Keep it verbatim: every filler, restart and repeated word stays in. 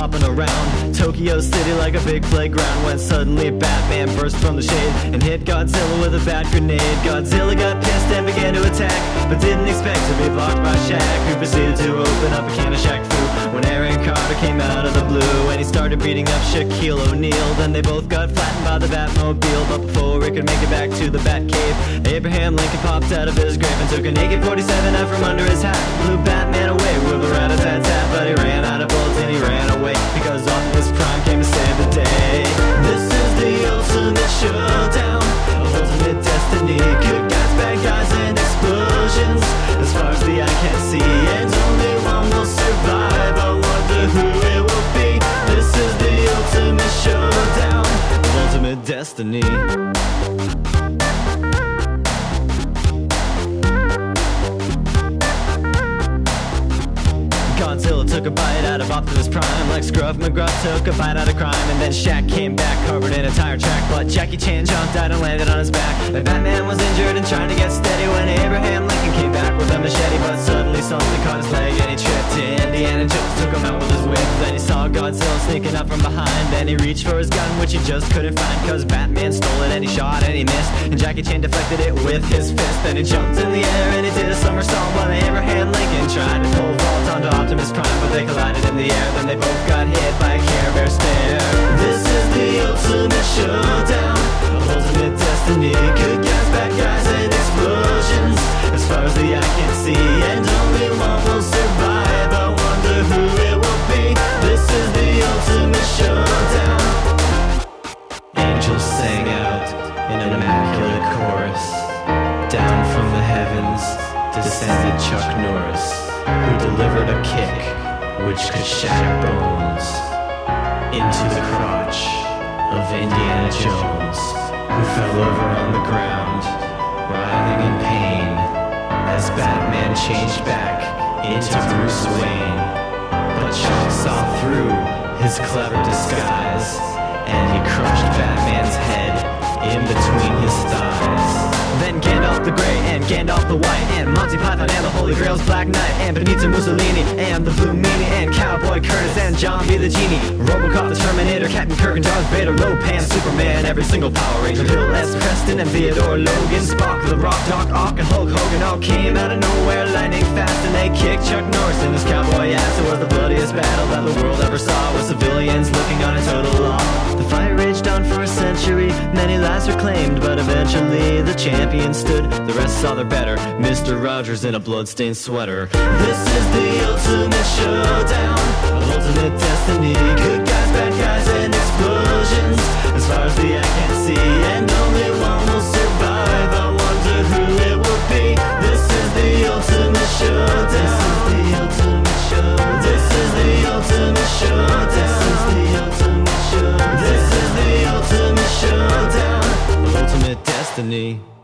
hopping around Tokyo City like a big playground, when suddenly Batman burst from the shade and hit Godzilla with a bat grenade. Godzilla got pissed and began to attack, but didn't expect to be blocked by Shaq, who proceeded to open up a can of Shaq Fu when Aaron Carter came out of the blue and he started beating up Shaquille O'Neal. Then they both got flattened by the Batmobile, but before it could make it back to the Batcave, Abraham Lincoln popped out of his grave and took an A K forty-seven out from under his hat, blew Batman away with a rat-a-tat-tat. But he ran out of bullets and he ran away, because Optimus Prime came to save the day. This is the ultimate showdown of ultimate destiny. Good guys, bad guys, and explosions as far as the eye can see, and only one will survive. I wonder who it will be. This is the ultimate showdown of ultimate destiny. Godzilla took a bite out of Optimus Prime, like Scruff McGruff took a bite out of crime. And then Shaq came back covered in a tire track, but Jackie Chan jumped out and landed on his back. And Batman was injured and trying to get steady when Abraham Lincoln came back with a machete, but suddenly something caught his leg and he tripped. Indiana Jones took him out with his whip. Then he saw Godzilla sneaking up from behind, and he reached for his gun, which he just couldn't find, cause Batman stole it and he shot and he missed, and Jackie Chan deflected it with his fist. Then he jumped in the air and he did a somersault, while Abraham Lincoln tried to pole vault onto Optimus Prime, but they collided in the air. Then they both got hit by a Care Bear stare. This is the ultimate showdown of ultimate destiny. Good guys, bad guys, and explosions as far as the eye can see, and only one will survive. I wonder who it will be. This is the ultimate showdown. Angels sang out in an immaculate chorus. Down from the heavens descended Chuck Norris, who delivered a kick which could shatter bones into the crotch of Indiana Jones, who fell over on the ground, writhing in pain, as Batman changed back into Bruce Wayne. But Chuck saw through his clever disguise, and he crushed Batman's head in between his thighs. Then Gandalf the Grey and Gandalf the White, and Monty Python and the Holy Grail's Black Knight, and Benito Mussolini and the Blue Meanie, and Cowboy Curtis and John B. the Genie, Robocop the Terminator, Captain Kirk and Darth Vader, Lopan, Superman, every single Power Ranger, Bill S. Preston and Theodore Logan, Spock, The Rock, Doc Ock and Hulk Hogan all came out of nowhere lightning fast, and they kicked Chuck Norris in his cowboy ass. It was the bloodiest battle that the world ever saw, with civilians looking on in total awe. The fight raged on for a century, many lives were claimed, but eventually the champion stood. The rest saw their better, Mister Rogers in a bloodstained sweater. This is the ultimate showdown of ultimate destiny. Good guys, bad guys, and explosions as far as the eye can see, and only one will survive. I wonder who it will be. This is the ultimate showdown. This is the ultimate showdown. This is the ultimate showdown. This is the ultimate showdown. This is the ultimate showdown of ultimate destiny.